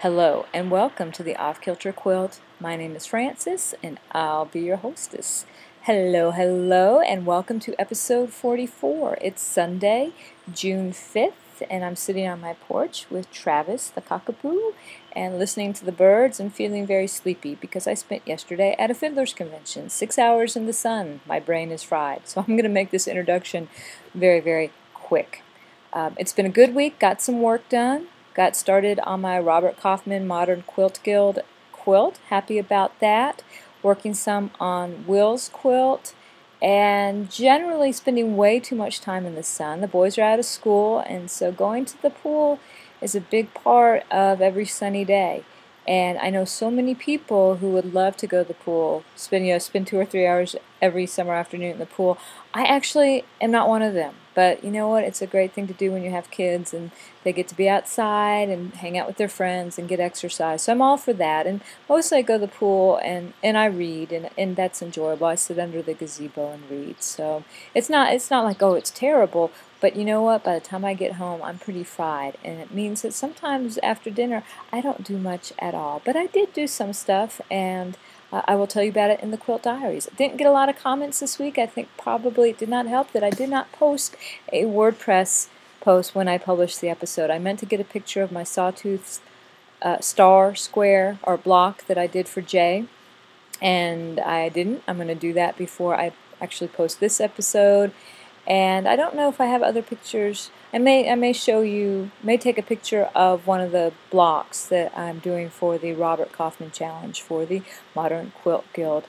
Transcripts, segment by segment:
Hello and welcome to the Off Kilter Quilt. My name is Frances and I'll be your hostess. Hello, and welcome to episode 44. It's Sunday, June 5th, and I'm sitting on my porch with Travis the cockapoo and listening to the birds and feeling very sleepy because I spent yesterday at a fiddler's convention. 6 hours in the sun. My brain is fried. So I'm going to make this introduction very quick. It's been a good week, got some work done. Got started on my Robert Kaufman Modern Quilt Guild quilt. Happy about that. Working some on Will's quilt and generally spending way too much time in the sun. The boys are out of school, and so going to the pool is a big part of every sunny day. And I know so many people who would love to go to the pool, spend 2 or 3 hours every summer afternoon in the pool. I actually am not one of them. But you know what? It's a great thing to do when you have kids and they get to be outside and hang out with their friends and get exercise. So I'm all for that. And mostly I go to the pool and I read, and that's enjoyable. I sit under the gazebo and read. So it's not like, oh, it's terrible. But you know what? By the time I get home, I'm pretty fried. And it means that sometimes after dinner, I don't do much at all. But I did do some stuff, and I will tell you about it in the Quilt Diaries. I didn't get a lot of comments this week. I think probably it did not help that I did not post a WordPress post when I published the episode. I meant to get a picture of my sawtooth star, square, or block that I did for Jay, and I didn't. I'm going to do that before I actually post this episode. And I don't know if I have other pictures. I may show you, may take a picture of one of the blocks that I'm doing for the Robert Kaufman Challenge for the Modern Quilt Guild.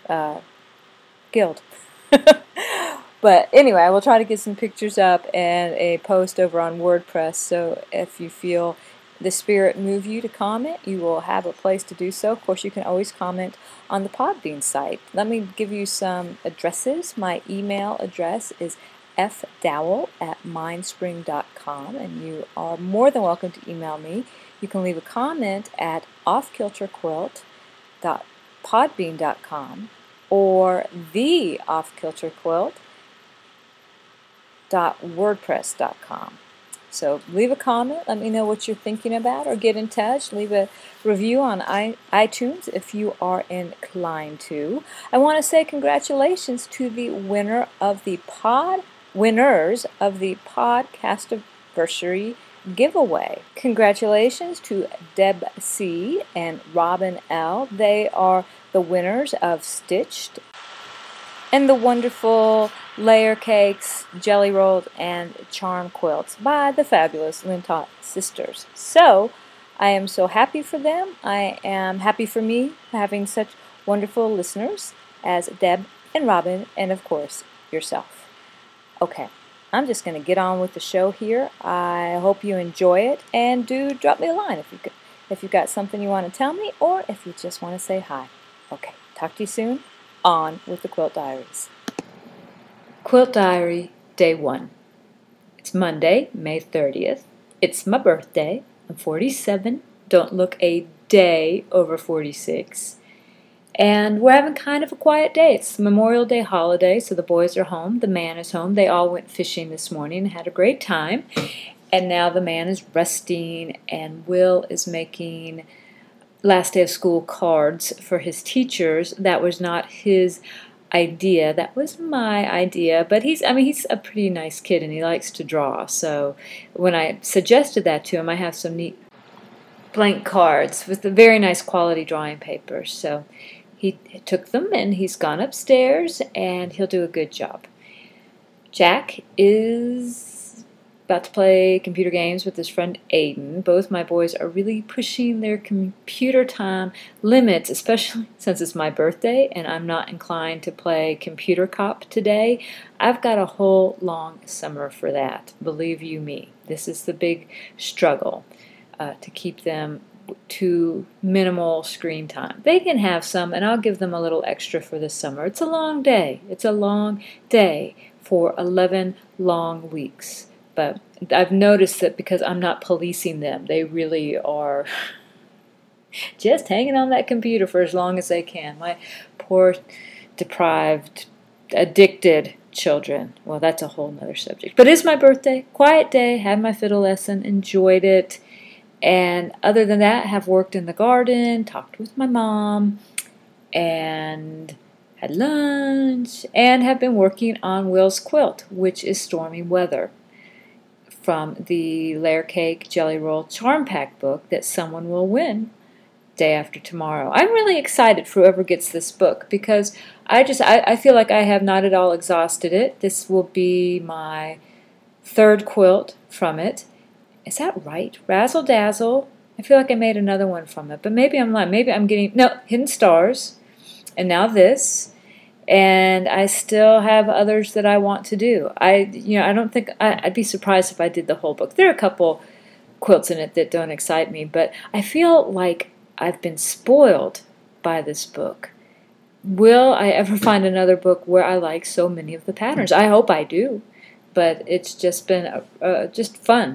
But anyway, I will try to get some pictures up and a post over on WordPress, so if you feel the spirit move you to comment, you will have a place to do so. Of course, you can always comment on the Podbean site. Let me give you some addresses. My email address is fdowell@mindspring.com, and you are more than welcome to email me. You can leave a comment at offkilterquilt.podbean.com or theoffkilterquilt.wordpress.com. So leave a comment, let me know what you're thinking about, or get in touch. Leave a review on iTunes if you are inclined to. I want to say congratulations to the winners of the Podcastiversary giveaway. Congratulations to Deb C. and Robin L. They are the winners of Stitched and the wonderful layer cakes, jelly rolled, and charm quilts by the fabulous Lintott sisters. So I am so happy for them. I am happy for me having such wonderful listeners as Deb and Robin, and of course yourself. Okay, I'm just going to get on with the show here. I hope you enjoy it, and do drop me a line if you've got something you want to tell me, or if you just want to say hi. Okay, talk to you soon. On with the Quilt Diaries. Quilt Diary, Day 1. It's Monday, May 30th. It's my birthday. I'm 47. Don't look a day over 46. And we're having kind of a quiet day. It's Memorial Day holiday, so the boys are home. The man is home. They all went fishing this morning and had a great time. And now the man is resting, and Will is making last day of school cards for his teachers. That was not his idea, that was my idea, but he's a pretty nice kid and he likes to draw. So when I suggested that to him, I have some neat blank cards with a very nice quality drawing paper. So he took them and he's gone upstairs and he'll do a good job. Jack is about to play computer games with his friend Aiden. Both my boys are really pushing their computer time limits, especially since it's my birthday and I'm not inclined to play computer cop today. I've got a whole long summer for that, believe you me. This is the big struggle, to keep them to minimal screen time. They can have some, and I'll give them a little extra for the summer. It's a long day. It's a long day for 11 long weeks. But I've noticed that because I'm not policing them, they really are just hanging on that computer for as long as they can. My poor, deprived, addicted children. Well, that's a whole nother subject. But it's my birthday, quiet day, had my fiddle lesson, enjoyed it, And other than that, have worked in the garden, talked with my mom, and had lunch, and have been working on Will's quilt, which is Stormy Weather, from the Layer Cake Jelly Roll Charm Pack book that someone will win day after tomorrow. I'm really excited for whoever gets this book because I feel like I have not at all exhausted it. This will be my third quilt from it. Is that right? Razzle Dazzle. I feel like I made another one from it, but maybe I'm lying. Maybe I'm getting Hidden Stars, and now this, and I still have others that I want to do. I don't think I'd be surprised if I did the whole book. There are a couple quilts in it that don't excite me, but I feel like I've been spoiled by this book. Will I ever find another book where I like so many of the patterns? I hope I do, but it's just been just fun.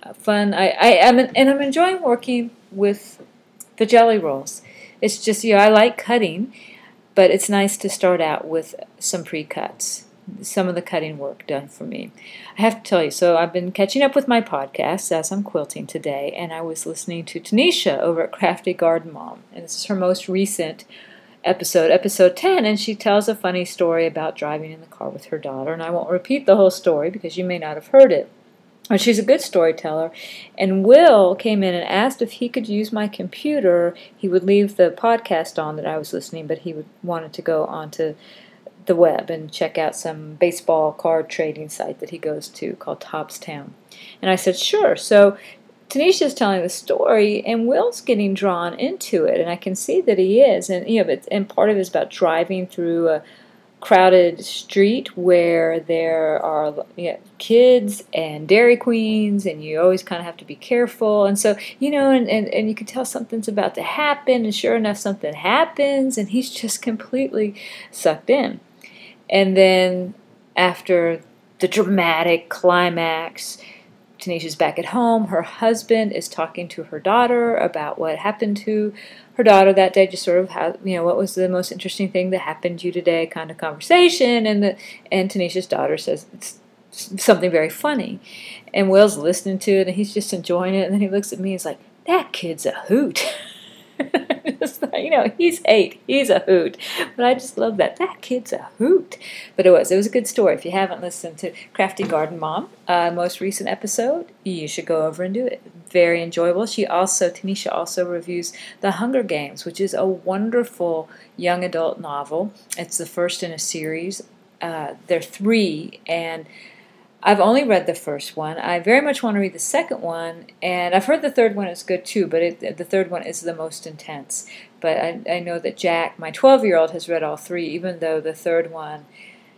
I'm enjoying working with the jelly rolls. It's just I like cutting, but it's nice to start out with some pre-cuts. Some of the cutting work done for me. I have to tell you, so I've been catching up with my podcasts as I'm quilting today, and I was listening to Tanisha over at Crafty Garden Mom, and this is her most recent episode 10, and she tells a funny story about driving in the car with her daughter, and I won't repeat the whole story because you may not have heard it. But she's a good storyteller, and Will came in and asked if he could use my computer. He would leave the podcast on that I was listening, but he wanted to go onto the web and check out some baseball card trading site that he goes to called Topstown. And I said, sure. So Tanisha's telling the story, and Will's getting drawn into it, and I can see that he is. And and part of it is about driving through a crowded street where there are kids and Dairy Queens, and you always kind of have to be careful. And so, and you can tell something's about to happen, and sure enough, something happens, and he's just completely sucked in. And then after the dramatic climax, Tanisha's back at home. Her husband is talking to her daughter about what happened to her daughter that day, just sort of how, what was the most interesting thing that happened to you today kind of conversation. And Tanisha's daughter says it's something very funny. And Will's listening to it, and he's just enjoying it. And then he looks at me and he's like, that kid's a hoot. He's 8. He's a hoot. But I just love that. That kid's a hoot. But it was a good story. If you haven't listened to Crafty Garden Mom, most recent episode, you should go over and do it. Very enjoyable. Tanisha also reviews The Hunger Games, which is a wonderful young adult novel. It's the first in a series. There are 3, and I've only read the first one. I very much want to read the second one, and I've heard the third one is good too, but the third one is the most intense. But I know that Jack, my 12-year-old, has read all 3, even though the third one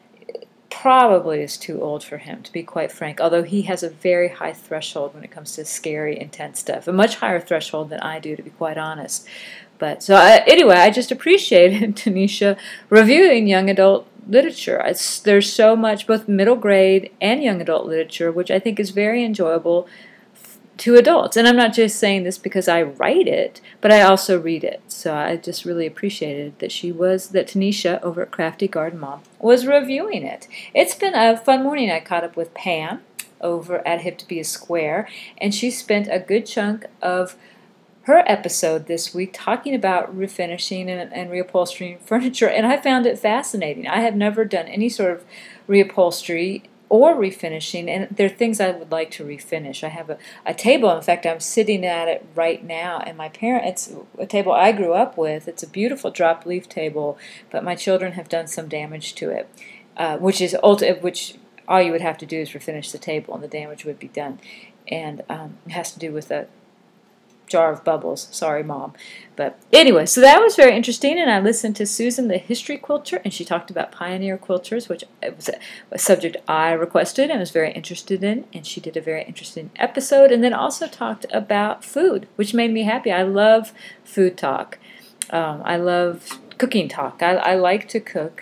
probably is too old for him, to be quite frank, although he has a very high threshold when it comes to scary, intense stuff, a much higher threshold than I do, to be quite honest. But so anyway, I just appreciated Tanisha reviewing young adult literature. There's so much, both middle grade and young adult literature, which I think is very enjoyable to adults. And I'm not just saying this because I write it, but I also read it. So I just really appreciated that Tanisha over at Crafty Garden Mom was reviewing it. It's been a fun morning. I caught up with Pam over at Hip to Be a Square, and she spent a good chunk of her episode this week talking about refinishing and reupholstering furniture, and I found it fascinating. I have never done any sort of reupholstery or refinishing, and there are things I would like to refinish. I have a table. In fact, I'm sitting at it right now, and it's a table I grew up with. It's a beautiful drop leaf table, but my children have done some damage to it, which all you would have to do is refinish the table, and the damage would be done. And it has to do with a jar of bubbles. Sorry, Mom. But anyway, so that was very interesting, and I listened to Susan, the history quilter, and she talked about pioneer quilters, which was a subject I requested and was very interested in, and she did a very interesting episode, and then also talked about food, which made me happy. I love food talk. I love cooking talk. I like to cook.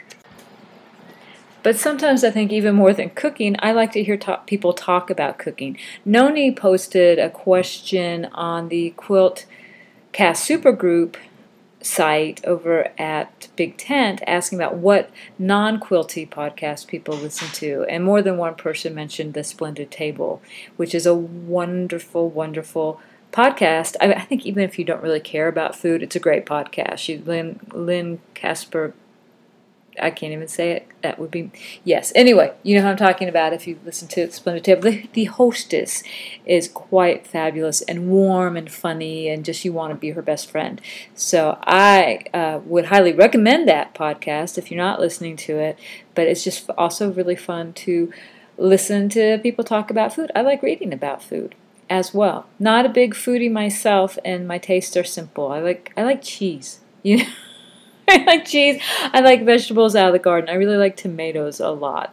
But sometimes I think even more than cooking, I like to hear people talk about cooking. Noni posted a question on the Quilt Cast Supergroup site over at Big Tent asking about what non-quilty podcasts people listen to. And more than one person mentioned The Splendid Table, which is a wonderful, wonderful podcast. I think even if you don't really care about food, it's a great podcast. Lynn Casper, I can't even say it. That would be, yes. Anyway, you know who I'm talking about if you listen to Splendid Table. The hostess is quite fabulous and warm and funny, and just you want to be her best friend. So I would highly recommend that podcast if you're not listening to it. But it's just also really fun to listen to people talk about food. I like reading about food as well. Not a big foodie myself, and my tastes are simple. I like cheese. You know. I like cheese. I like vegetables out of the garden. I really like tomatoes a lot.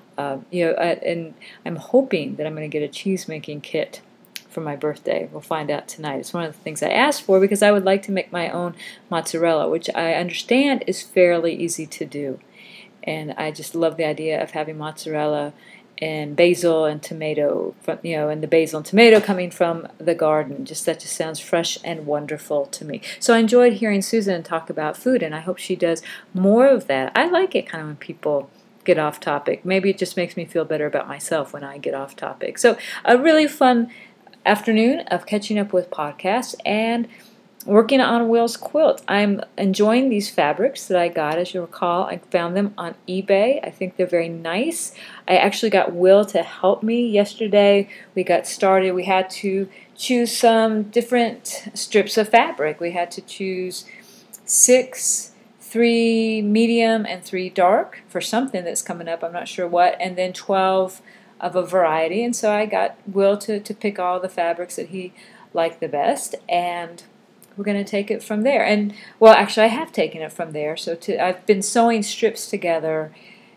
And I'm hoping that I'm going to get a cheese making kit for my birthday. We'll find out tonight. It's one of the things I asked for because I would like to make my own mozzarella, which I understand is fairly easy to do. And I just love the idea of having mozzarella and basil and tomato, and the basil and tomato coming from the garden. That just sounds fresh and wonderful to me. So I enjoyed hearing Susan talk about food, and I hope she does more of that. I like it kind of when people get off topic. Maybe it just makes me feel better about myself when I get off topic. So a really fun afternoon of catching up with podcasts and working on Will's quilt. I'm enjoying these fabrics that I got. As you recall, I found them on eBay. I think they're very nice. I actually got Will to help me yesterday. We got started. We had to choose some different strips of fabric. We had to choose 6, 3 medium, and 3 dark for something that's coming up. I'm not sure what. And then 12 of a variety. And so I got Will to pick all the fabrics that he liked the best. And we're going to take it from there. And, well, actually, I have taken it from there. So I've been sewing strips together,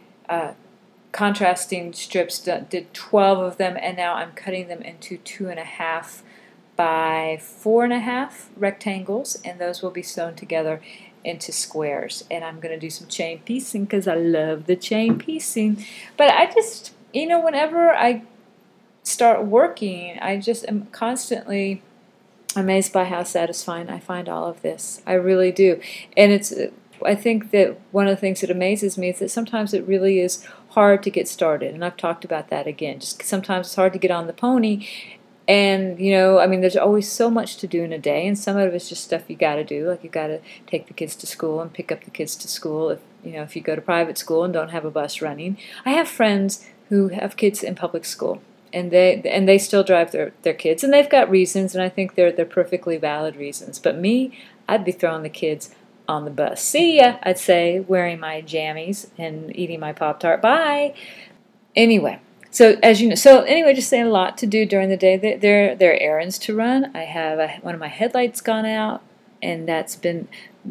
contrasting strips, did 12 of them, and now I'm cutting them into 2.5 by 4.5 rectangles, and those will be sewn together into squares. And I'm going to do some chain piecing because I love the chain piecing. But I just, whenever I start working, I just am constantly amazed by how satisfying I find all of this. I really do. And I think that one of the things that amazes me is that sometimes it really is hard to get started. And I've talked about that again. Just sometimes it's hard to get on the pony. And, there's always so much to do in a day. And some of it's just stuff you got to do. Like you got to take the kids to school and pick up the kids to school if you go to private school and don't have a bus running. I have friends who have kids in public school. And they still drive their kids, and they've got reasons, and I think they're perfectly valid reasons. But me, I'd be throwing the kids on the bus. See ya, I'd say, wearing my jammies and eating my Pop-Tart. Bye. Anyway, so as you know, just saying a lot to do during the day. There are errands to run. I have one of my headlights gone out, and that's been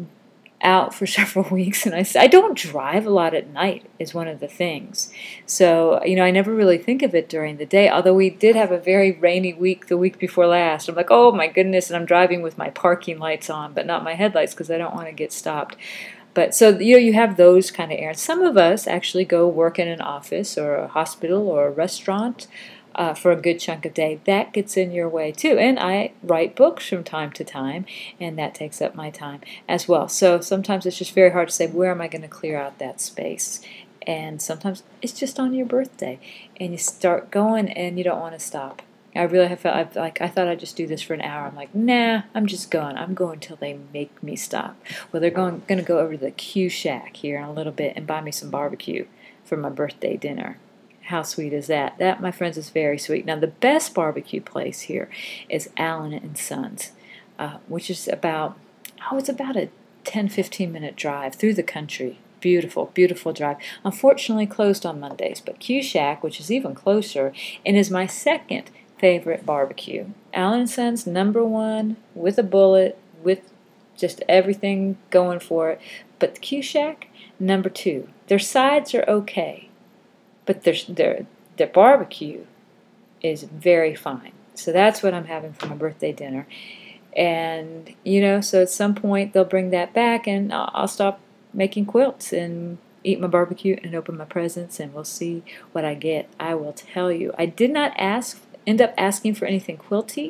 out for several weeks, and I don't drive a lot at night is one of the things. So, I never really think of it during the day, although we did have a very rainy week the week before last. I'm like, oh my goodness, and I'm driving with my parking lights on, but not my headlights because I don't want to get stopped. But so, you have those kind of errands. Some of us actually go work in an office or a hospital or a restaurant for a good chunk of day. That gets in your way too. And I write books from time to time, and that takes up my time as well. So sometimes it's just very hard to say, where am I going to clear out that space? And sometimes it's just on your birthday, and you start going, and you don't want to stop. I really have felt I thought I'd just do this for an hour. I'm like, nah, I'm just going. I'm going till they make me stop. Well, they're going to go over to the Q Shack here in a little bit and buy me some barbecue for my birthday dinner. How sweet is that? That, my friends, is very sweet. Now, the best barbecue place here is Allen and Sons, which is about a 10-15 minute drive through the country. Beautiful, beautiful drive. Unfortunately closed on Mondays, but Q Shack, which is even closer, and is my second favorite barbecue. Allen & Sons, #1, with a bullet, with just everything going for it. But the Q Shack, #2. Their sides are okay, but their barbecue is very fine. So that's what I'm having for my birthday dinner. And, so at some point they'll bring that back, and I'll stop making quilts and eat my barbecue and open my presents, and we'll see what I get. I will tell you. I did not end up asking for anything quilty,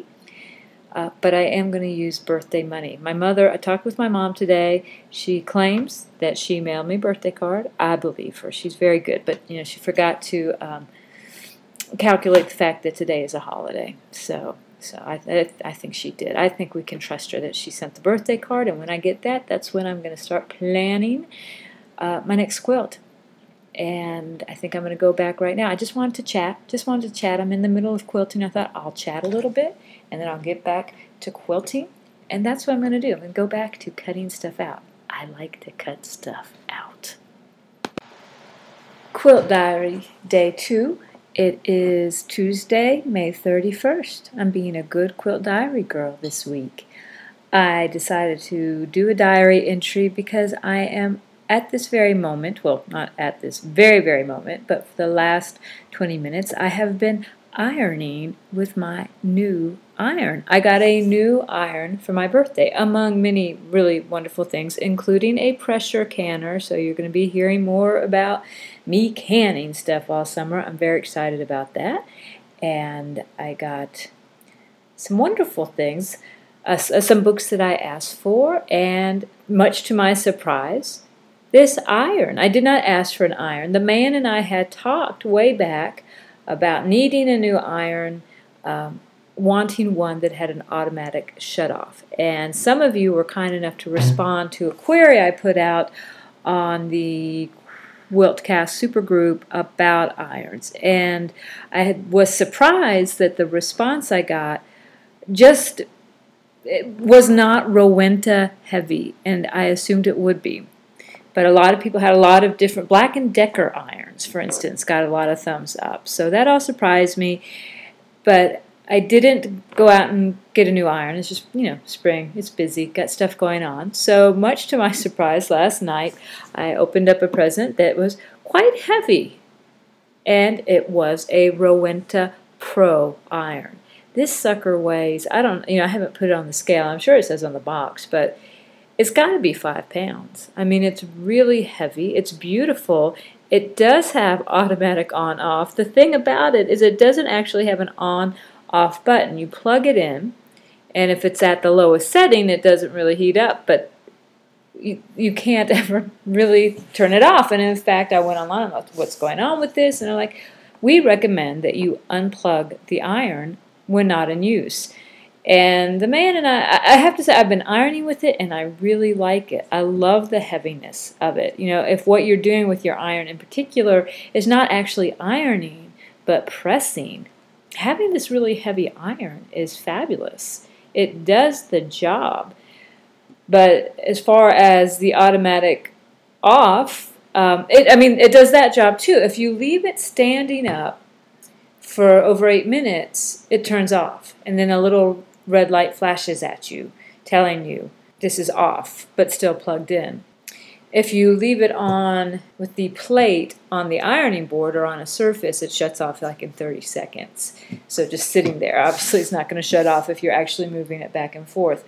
but I am going to use birthday money. I talked with my mom today. She claims that she mailed me a birthday card. I believe her. She's very good. But, she forgot to calculate the fact that today is a holiday. So So I think she did. I think we can trust her that she sent the birthday card, and when I get that, that's when I'm going to start planning my next quilt. And I think I'm going to go back right now. I just wanted to chat. I'm in the middle of quilting. I thought I'll chat a little bit, and then I'll get back to quilting. And that's what I'm going to do. I'm going to go back to cutting stuff out. I like to cut stuff out. Quilt Diary Day 2. It is Tuesday, May 31st. I'm being a good quilt diary girl this week. I decided to do a diary entry because I am at this very moment, well, not at this very, very moment, but for the last 20 minutes, I have been ironing with my new iron. I got a new iron for my birthday, among many really wonderful things, including a pressure canner. So you're going to be hearing more about me canning stuff all summer. I'm very excited about that. And I got some wonderful things, some books that I asked for, and much to my surprise, this iron. I did not ask for an iron. The man and I had talked way back about needing a new iron, wanting one that had an automatic shutoff. And some of you were kind enough to respond to a query I put out on the Quiltcast supergroup about irons. And I was surprised that the response I got just was not Rowenta heavy, and I assumed it would be. But a lot of people had a lot of different, Black & Decker irons, for instance, got a lot of thumbs up. So that all surprised me. But I didn't go out and get a new iron. It's just, spring. It's busy. Got stuff going on. So much to my surprise, last night I opened up a present that was quite heavy. And it was a Rowenta Pro iron. This sucker weighs, I haven't put it on the scale. I'm sure it says on the box, but it's got to be 5 pounds. I mean, it's really heavy. It's beautiful. It does have automatic on-off. The thing about it is it doesn't actually have an on-off button. You plug it in, and if it's at the lowest setting, it doesn't really heat up, but you can't ever really turn it off. And in fact, I went online about what's going on with this, and they're like, we recommend that you unplug the iron when not in use. And the man and I have to say, I've been ironing with it, and I really like it. I love the heaviness of it. If what you're doing with your iron in particular is not actually ironing, but pressing, having this really heavy iron is fabulous. It does the job. But as far as the automatic off, it does that job too. If you leave it standing up for over 8 minutes, it turns off, and then a little red light flashes at you, telling you this is off, but still plugged in. If you leave it on with the plate on the ironing board or on a surface, it shuts off like in 30 seconds. So just sitting there, obviously it's not going to shut off if you're actually moving it back and forth.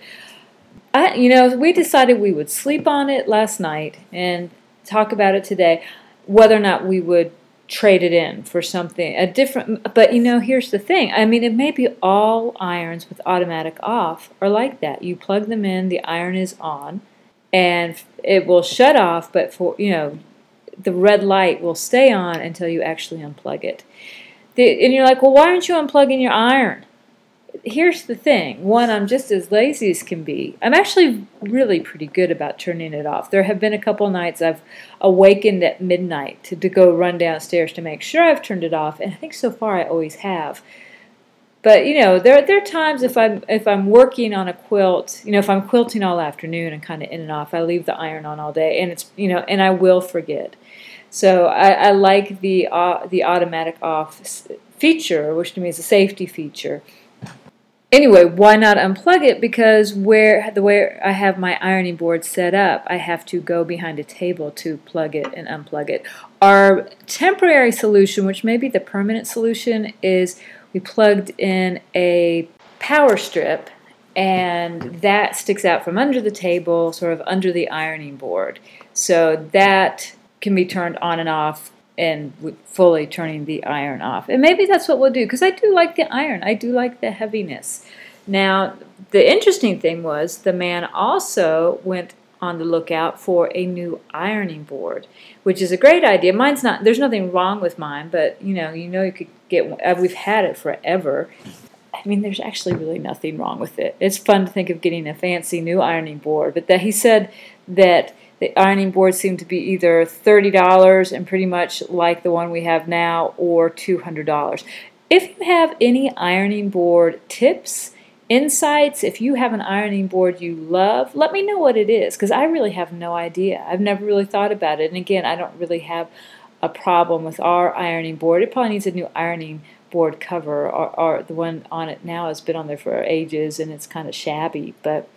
We decided we would sleep on it last night and talk about it today, whether or not we would trade it in for something a different. But here's the thing. I mean, it may be all irons with automatic off are like that. You plug them in, the iron is on, and it will shut off, but for the red light will stay on until you actually unplug it. And you're like, well, why aren't you unplugging your iron? Here's the thing. One, I'm just as lazy as can be. I'm actually really pretty good about turning it off. There have been a couple nights I've awakened at midnight to go run downstairs to make sure I've turned it off, and I think so far I always have. But there are times if I'm working on a quilt, if I'm quilting all afternoon and kind of in and off, I leave the iron on all day, and it's and I will forget. So I like the automatic off feature, which to me is a safety feature. Anyway, why not unplug it? Because the way I have my ironing board set up, I have to go behind a table to plug it and unplug it. Our temporary solution, which may be the permanent solution, is we plugged in a power strip, and that sticks out from under the table, sort of under the ironing board. So that can be turned on and off, and fully turning the iron off. And maybe that's what we'll do, because I do like the iron. I do like the heaviness. Now, the interesting thing was the man also went on the lookout for a new ironing board, which is a great idea. Mine's not, there's nothing wrong with mine, but you could get one. We've had it forever. I mean, there's actually really nothing wrong with it. It's fun to think of getting a fancy new ironing board, but that he said that the ironing boards seem to be either $30 and pretty much like the one we have now, or $200. If you have any ironing board tips, insights, if you have an ironing board you love, let me know what it is, because I really have no idea. I've never really thought about it. And again, I don't really have a problem with our ironing board. It probably needs a new ironing board cover, or the one on it now has been on there for ages and it's kind of shabby, but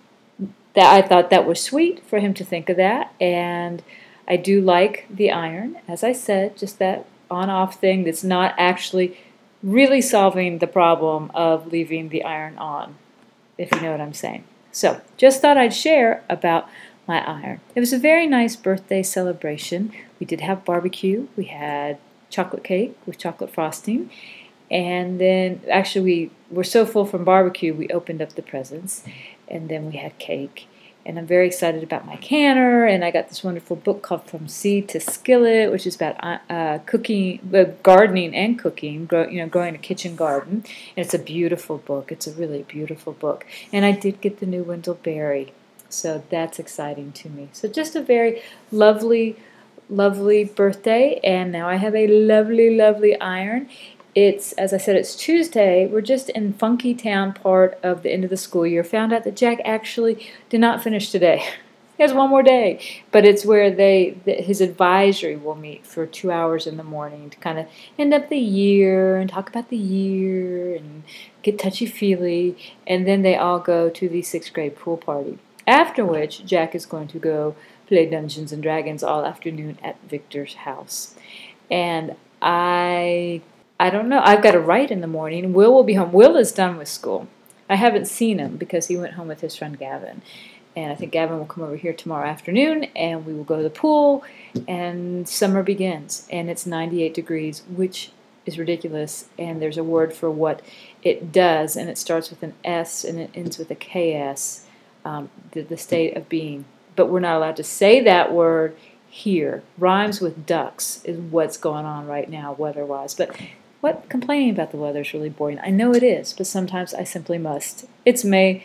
I thought that was sweet for him to think of that. And I do like the iron, as I said, just that on-off thing that's not actually really solving the problem of leaving the iron on, if you know what I'm saying. So, just thought I'd share about my iron. It was a very nice birthday celebration. We did have barbecue. We had chocolate cake with chocolate frosting. And then, actually, we were so full from barbecue, we opened up the presents. And then we had cake. And I'm very excited about my canner. And I got this wonderful book called From Seed to Skillet, which is about cooking, gardening and cooking, growing a kitchen garden. And it's a beautiful book. It's a really beautiful book. And I did get the new Wendell-Berry. So that's exciting to me. So just a very lovely, lovely birthday. And now I have a lovely, lovely iron. It's, as I said, it's Tuesday. We're just in Funky Town part of the end of the school year. Found out that Jack actually did not finish today. He has one more day. But it's where his advisory will meet for 2 hours in the morning to kind of end up the year and talk about the year and get touchy-feely. And then they all go to the 6th grade pool party. After which, Jack is going to go play Dungeons and Dragons all afternoon at Victor's house. And I don't know. I've got to write in the morning. Will be home. Will is done with school. I haven't seen him because he went home with his friend Gavin. And I think Gavin will come over here tomorrow afternoon, and we will go to the pool, and summer begins. And it's 98 degrees, which is ridiculous. And there's a word for what it does, and it starts with an S, and it ends with a KS, the state of being. But we're not allowed to say that word here. Rhymes with ducks is what's going on right now, weather-wise. But complaining about the weather is really boring. I know it is, but sometimes I simply must. It's May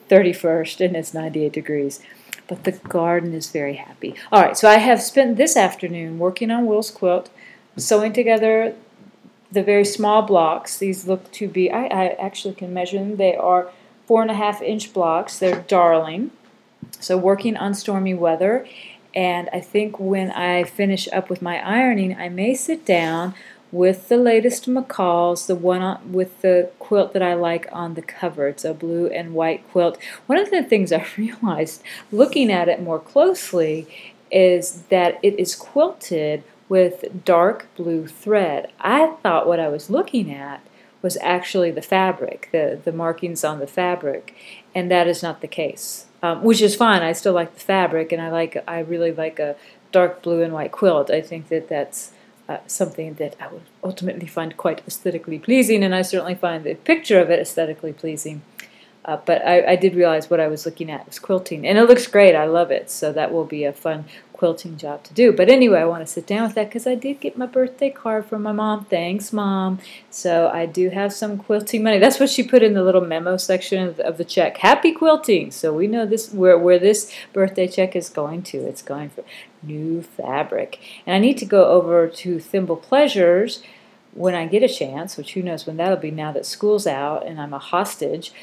31st and it's 98 degrees, but the garden is very happy. All right, so I have spent this afternoon working on Will's quilt, sewing together the very small blocks. These look to be, I actually can measure them. They are 4.5-inch blocks. They're darling. So working on stormy weather, and I think when I finish up with my ironing, I may sit down with the latest McCall's, the one with the quilt that I like on the cover. It's a blue and white quilt. One of the things I realized looking at it more closely is that it is quilted with dark blue thread. I thought what I was looking at was actually the fabric, the markings on the fabric, and that is not the case, which is fine. I still like the fabric, and I really like a dark blue and white quilt. I think that that's something that I would ultimately find quite aesthetically pleasing, and I certainly find the picture of it aesthetically pleasing. But I did realize what I was looking at was quilting, and it looks great. I love it, so that will be a fun quilting job to do. But anyway, I want to sit down with that because I did get my birthday card from my mom. Thanks, Mom. So I do have some quilting money. That's what she put in the little memo section of the check. Happy quilting. So we know this where this birthday check is going to. It's going for new fabric. And I need to go over to Thimble Pleasures when I get a chance, which who knows when that'll be now that school's out and I'm a hostage.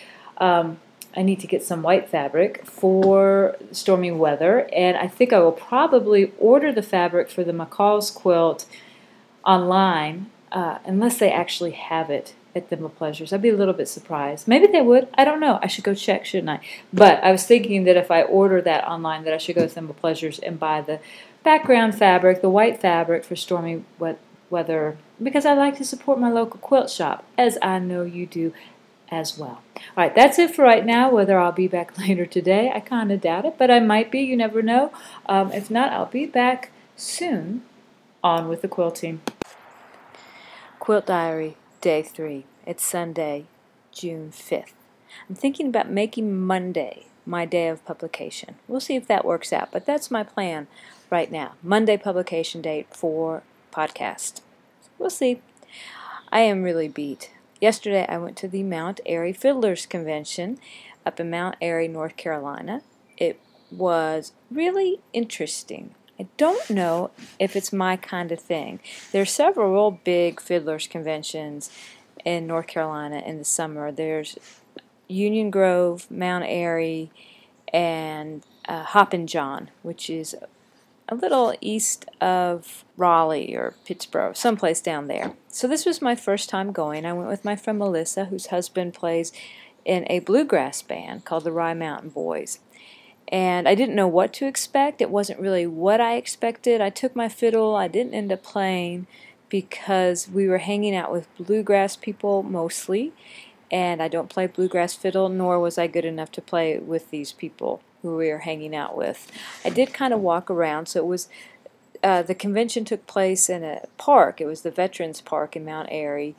I need to get some white fabric for stormy weather, and I think I will probably order the fabric for the McCall's quilt online, unless they actually have it at Thimble Pleasures. I'd be a little bit surprised. Maybe they would. I don't know. I should go check, shouldn't I? But I was thinking that if I order that online, that I should go to Thimble Pleasures and buy the background fabric, the white fabric for stormy weather, because I like to support my local quilt shop, as I know you do as well. All right, that's it for right now. Whether I'll be back later today, I kind of doubt it, but I might be. You never know. If not, I'll be back soon. On with the quilting. Quilt Diary, Day 3. It's Sunday, June 5th. I'm thinking about making Monday my day of publication. We'll see if that works out, but that's my plan right now. Monday publication date for podcast. We'll see. I am really beat. Yesterday I went to the Mount Airy Fiddlers Convention up in Mount Airy, North Carolina. It was really interesting. I don't know if it's my kind of thing. There are several real big fiddlers conventions in North Carolina in the summer. There's Union Grove, Mount Airy, and Hoppin' John, which is a little east of Raleigh or Pittsburgh, someplace down there. So this was my first time going. I went with my friend Melissa, whose husband plays in a bluegrass band called the Rye Mountain Boys. And I didn't know what to expect. It wasn't really what I expected. I took my fiddle. I didn't end up playing because we were hanging out with bluegrass people mostly, and I don't play bluegrass fiddle, nor was I good enough to play with these people who we were hanging out with. I did kind of walk around, so it was the convention took place in a park. It was the Veterans Park in Mount Airy,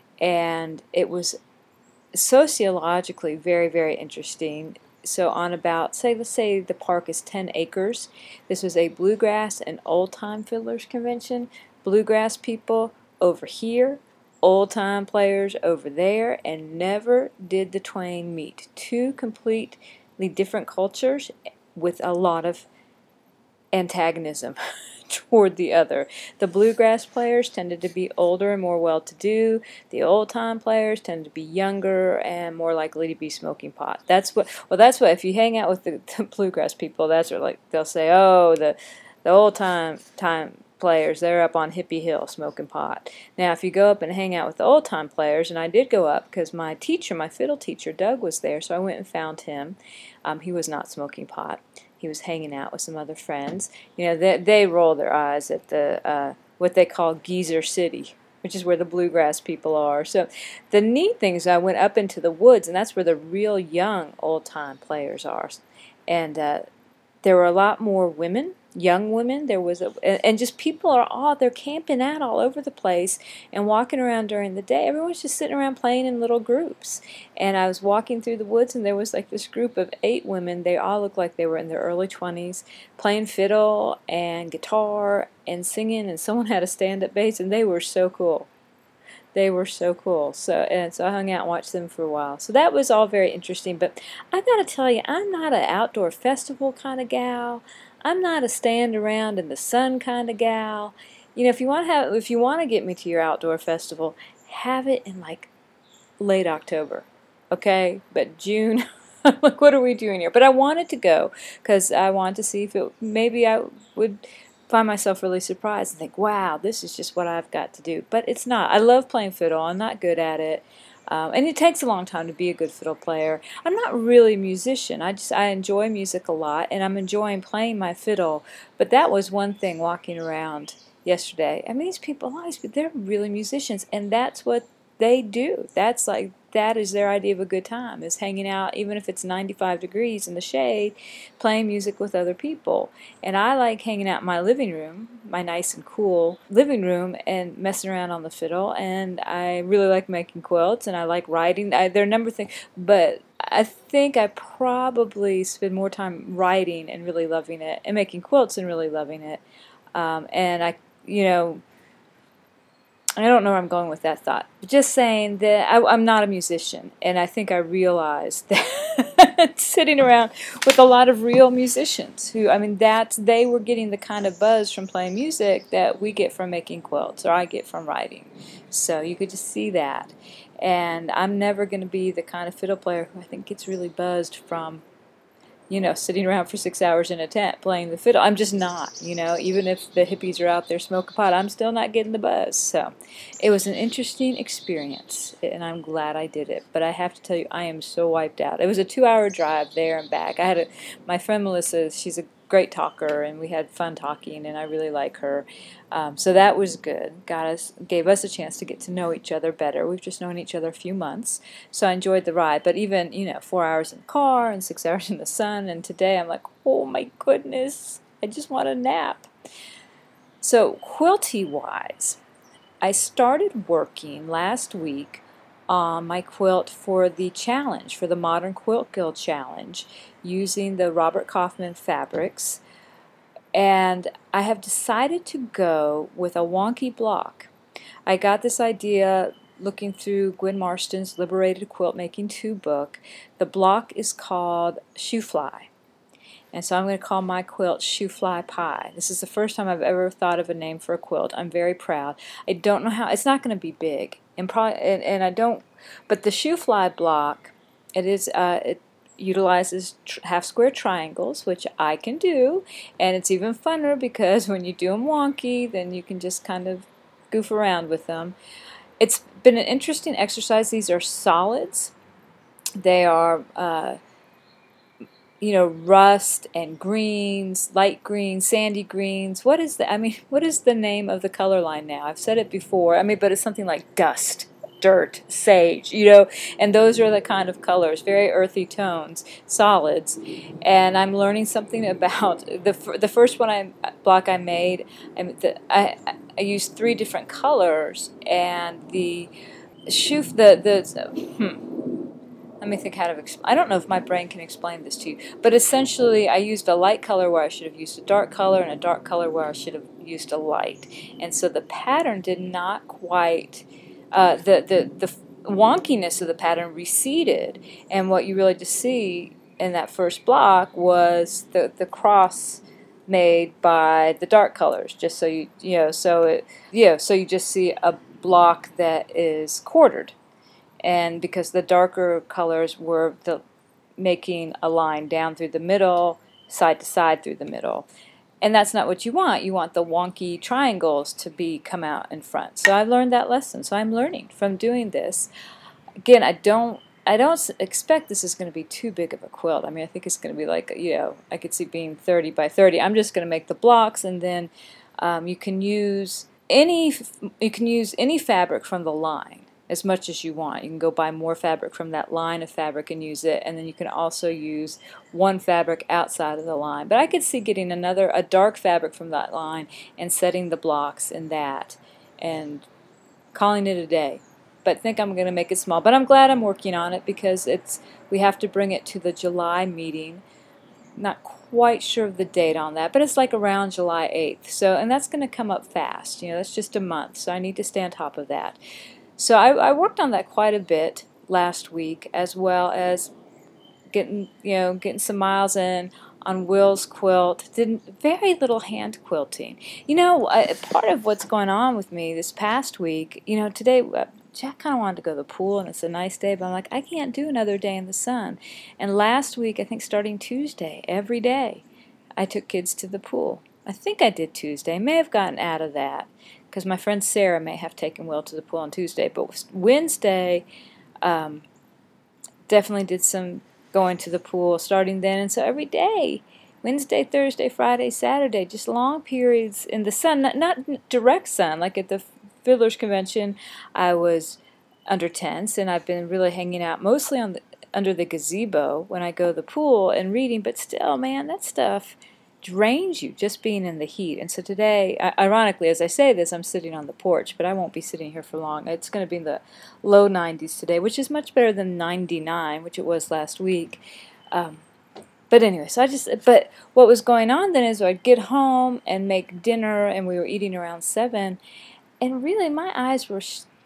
and it was sociologically very, very interesting. So on about, let's say the park is 10 acres. This was a bluegrass and old-time fiddlers convention. Bluegrass people over here, old-time players over there, and never did the twain meet. Two completely different cultures with a lot of antagonism toward the other. The bluegrass players tended to be older and more well-to-do. The old-time players tended to be younger and more likely to be smoking pot. That's what if you hang out with the bluegrass people, that's what they'll say, oh, the old-time players, they're up on Hippie Hill smoking pot. Now, if you go up and hang out with the old-time players, and I did go up because my fiddle teacher, Doug, was there, so I went and found him. He was not smoking pot. He was hanging out with some other friends. You know, they roll their eyes at the what they call Geezer City, which is where the bluegrass people are. So the neat thing is I went up into the woods, and that's where the real young old-time players are. And there were a lot more women, young women. There was and just people they're camping out all over the place and walking around during the day. Everyone's just sitting around playing in little groups. And I was walking through the woods, and there was this group of 8 women. They all looked like they were in their early 20s, playing fiddle and guitar and singing, and someone had a stand-up bass, and they were so cool. They were so cool. So I hung out and watched them for a while. So that was all very interesting. But I got to tell you, I'm not an outdoor festival kind of gal. I'm not a stand around in the sun kind of gal. You know, if you want to get me to your outdoor festival, have it in late October, okay? But June, what are we doing here? But I wanted to go because I wanted to see if maybe I would find myself really surprised and think, wow, this is just what I've got to do. But it's not. I love playing fiddle. I'm not good at it. And it takes a long time to be a good fiddle player. I'm not really a musician. I enjoy music a lot, and I'm enjoying playing my fiddle. But that was one thing walking around yesterday. I mean, these people, they're really musicians, and that's what they do. That is their idea of a good time, is hanging out, even if it's 95 degrees in the shade, playing music with other people. And I like hanging out in my living room, my nice and cool living room, and messing around on the fiddle. And I really like making quilts, and I like writing. There are a number of things, but I think I probably spend more time writing and really loving it, and making quilts and really loving it. And I don't know where I'm going with that thought. Just saying that I'm not a musician, and I think I realized that sitting around with a lot of real musicians who, they were getting the kind of buzz from playing music that we get from making quilts, or I get from writing. So you could just see that. And I'm never going to be the kind of fiddle player who I think gets really buzzed from sitting around for 6 hours in a tent playing the fiddle. I'm just not, even if the hippies are out there smoking pot, I'm still not getting the buzz. So it was an interesting experience, and I'm glad I did it. But I have to tell you, I am so wiped out. It was a 2-hour drive there and back. My friend Melissa, she's a great talker, and we had fun talking, and I really like her. So that was good. Gave us a chance to get to know each other better. We've just known each other a few months, so I enjoyed the ride. But even 4 hours in the car and 6 hours in the sun, and today I'm like, oh my goodness, I just want a nap. So quilty-wise, I started working last week on my quilt for the challenge, for the Modern Quilt Guild Challenge, using the Robert Kaufman fabrics. And I have decided to go with a wonky block. I got this idea looking through Gwen Marston's Liberated Quilt Making 2 book. The block is called Shoe Fly. And so I'm going to call my quilt Shoe Fly Pie. This is the first time I've ever thought of a name for a quilt. I'm very proud. I don't know how, it's not going to be big. And I don't, but the Shoe Fly block, it utilizes half square triangles, which I can do, and it's even funner because when you do them wonky, then you can just kind of goof around with them. It's been an interesting exercise. These are solids. They are rust and greens, light greens, sandy greens. What is the name of the color line now? I've said it before. But it's something like dust, dirt, sage, and those are the kind of colors, very earthy tones, solids. And I'm learning something about the first block I made. I used 3 different colors, and let me think how to explain. I don't know if my brain can explain this to you, but essentially I used a light color where I should have used a dark color, and a dark color where I should have used a light. And so the pattern did not quite, the wonkiness of the pattern receded, and what you really just see in that first block was the cross made by the dark colors. Just so so you just see a block that is quartered. And because the darker colors were making a line down through the middle, side to side through the middle. And that's not what you want. You want the wonky triangles to come out in front. So I learned that lesson. So I'm learning from doing this. Again, I don't expect this is going to be too big of a quilt. I think it's going to be like, I could see being 30 by 30. I'm just going to make the blocks, and then you can use any fabric from the line as much as you want. You can go buy more fabric from that line of fabric and use it, and then you can also use one fabric outside of the line. But I could see getting a dark fabric from that line and setting the blocks in that and calling it a day. But I think I'm going to make it small. But I'm glad I'm working on it because we have to bring it to the July meeting. Not quite sure of the date on that, but it's like around July 8th. And that's going to come up fast. That's just a month, so I need to stay on top of that. So I worked on that quite a bit last week, as well as getting some miles in on Will's quilt. Did very little hand quilting. Part of what's going on with me this past week, today Jack kind of wanted to go to the pool, and it's a nice day, but I'm like, I can't do another day in the sun. And last week, I think starting Tuesday, every day, I took kids to the pool. I think I did Tuesday. I may have gotten out of that, because my friend Sarah may have taken Will to the pool on Tuesday. But Wednesday, definitely did some going to the pool starting then. And so every day, Wednesday, Thursday, Friday, Saturday, just long periods in the sun, not direct sun. Like at the Fiddler's Convention, I was under tents, and I've been really hanging out mostly under the gazebo when I go to the pool and reading. But still, man, that stuff drains you just being in the heat. And so today, ironically, as I say this, I'm sitting on the porch, but I won't be sitting here for long. It's going to be in the low 90s today, which is much better than 99, which it was last week. But anyway, but what was going on then is I'd get home and make dinner, and we were eating around 7, and really my eyes were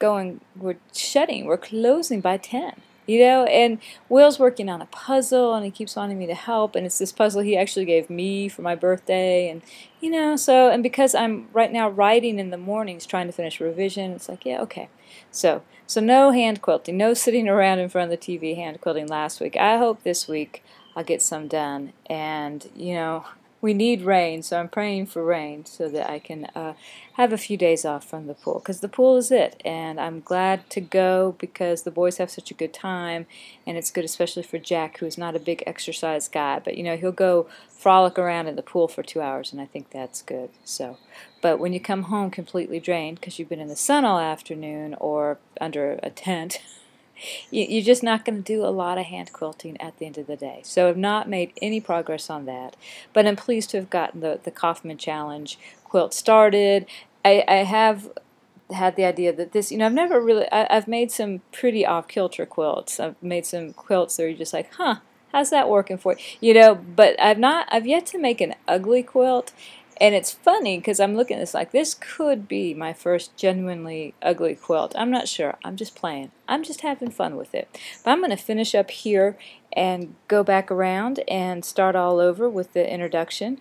closing by 10. And Will's working on a puzzle, and he keeps wanting me to help, and it's this puzzle he actually gave me for my birthday, and and because I'm right now writing in the mornings trying to finish revision, it's like, yeah, okay. So no hand quilting, no sitting around in front of the TV hand quilting last week. I hope this week I'll get some done, and we need rain, so I'm praying for rain so that I can have a few days off from the pool, because the pool is it, and I'm glad to go because the boys have such a good time, and it's good especially for Jack, who's not a big exercise guy, but he'll go frolic around in the pool for 2 hours, and I think that's good. But when you come home completely drained because you've been in the sun all afternoon or under a tent, you're just not going to do a lot of hand quilting at the end of the day. So I've not made any progress on that. But I'm pleased to have gotten the Kaufman Challenge quilt started. I have had the idea that this, I've made some pretty off-kilter quilts. I've made some quilts that are just like, how's that working for you? But I've yet to make an ugly quilt. And it's funny because I'm looking at this like this could be my first genuinely ugly quilt. I'm not sure. I'm just playing. I'm just having fun with it. But I'm going to finish up here and go back around and start all over with the introduction.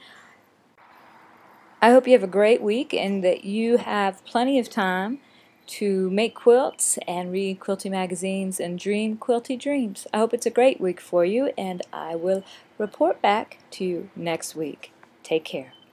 I hope you have a great week and that you have plenty of time to make quilts and read quilty magazines and dream quilty dreams. I hope it's a great week for you, and I will report back to you next week. Take care.